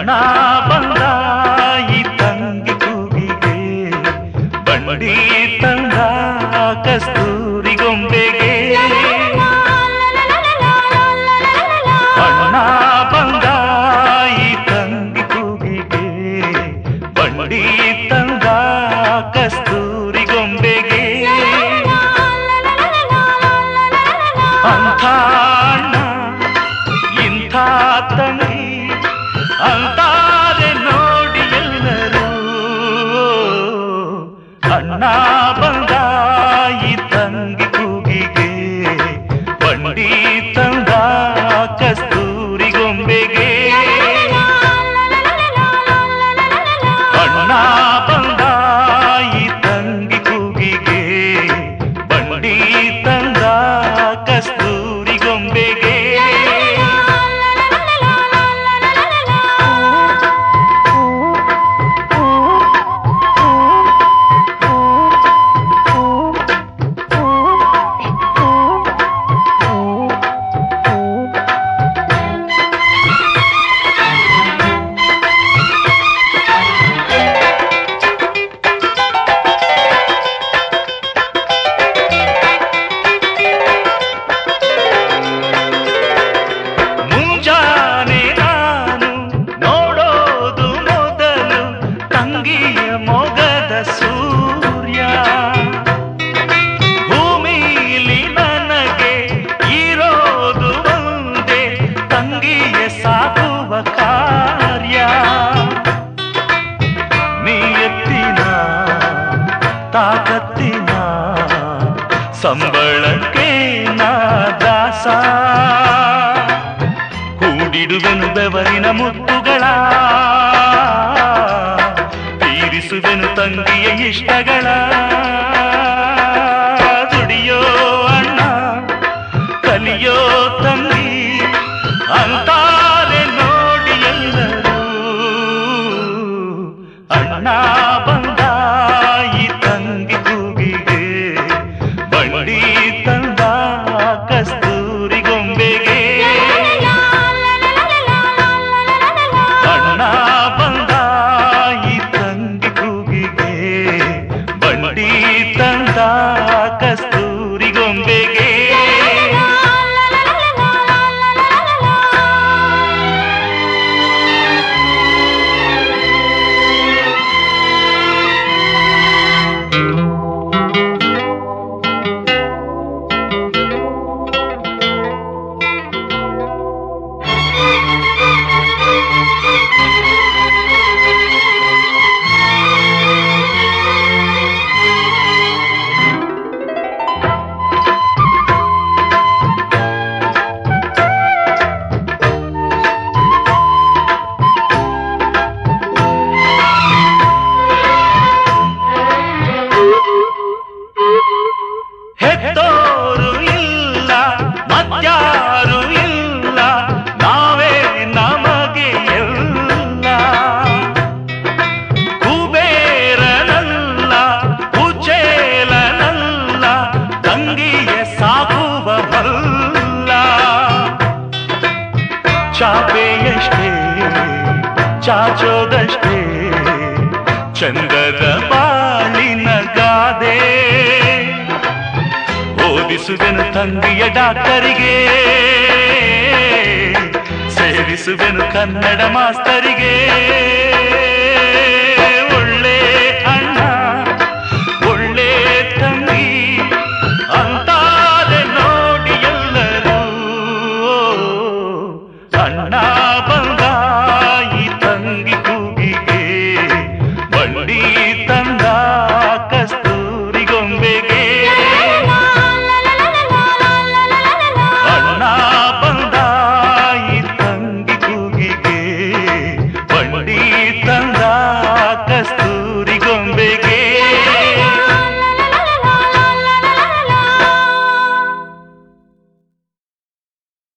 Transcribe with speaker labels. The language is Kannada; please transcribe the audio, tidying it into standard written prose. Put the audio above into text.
Speaker 1: ಅಣ್ಣ ಬಂದ ಈ ತಂಗಿ ಕೂಗಿಗೆ ಬಂಡಿ ತಂದ ಕಸ್ತೂರಿ ಗೊಂಬೆಗೆ ಅಣ್ಣ ಬಂದ ಈ ತಂಗಿ ಕೂಗಿಗೆ ಬಂಡಿ ತಂದ ಕಸ್ತೂರಿ ಗೊಂಬೆಗೆ ಅಂಥ ಅಣ್ಣ ಇಂಥ ತಂಗಿ ಅಂತಾರೆ ನೋಡಿ ಎಲ್ಲರೂ ಅಣ್ಣ ಬಂದ ಈ ತಂಗಿ ಕೂಗಿಗೆ ಬಂಡಿ ತಂದ ಕಸ್ತೂರಿ ಗೊಂಬೆಗೆ ಅಣ್ಣ ಬಂದ ಈ ತಂಗಿ ಕೂಗಿಗೆ ಬಂಡಿ ತಂದ ಕಸ್ತೂರಿ ಗೊಂಬೆಗೆ ತಾಕತ್ತಿನ ಸಂಬಳಕ್ಕೆ ನಾ ದಾಸ ಕೂಡಿಡುವೆನು ಬೆವರಿನ ಮುತ್ತುಗಳ ತೀರಿಸುವೆನು ತಂಗಿಯ ಇಷ್ಟಗಳ ದುಡಿಯೋ ಅಣ್ಣ ಕಲಿಯೋ ತಂಗಿ ಅಂತಾರೆ ನೋಡಿ ಎಲ್ಲರೂ ಅಣ್ಣ ಬಂದ ತಂಗಿ ಕೂಗಿಗೆ ಬಂಡಿ ತಂದ ಕಸ್ತೂರಿ ಗೊಂಬೆಗೆ ಅಣ್ಣ ಬಂದ ಈ ತಂಗಿ ಕೂಗಿಗೆ ಬಂಡಿ ತಂದ ಕಸ್ತೂರಿ ಗೊಂಬೆಗೆ ಹೆತ್ತೋರು ಇಲ್ಲ ಮತ್ಯಾರು ಇಲ್ಲ ನಾವೇ ನಮಗೆ ಎಲ್ಲ ಕುಬೇರನಲ್ಲ ಕುಚೇಲನಲ್ಲ ತಂಗಿಯ ಸಾಕುವವಲ್ಲ ಚಾಪೆಯಷ್ಟೇ ಚಾಚೋದಷ್ಟೇ ಚಂದದ ಬಾಳಿನ ಗಾದೆ ಓದಿಸುವೆನು ತಂಗಿಯ ಡಾಕ್ಟರಿಗೆ ಸೇರಿಸುವೆನು ಕನ್ನಡ ಮಾಸ್ತರಿಗೆ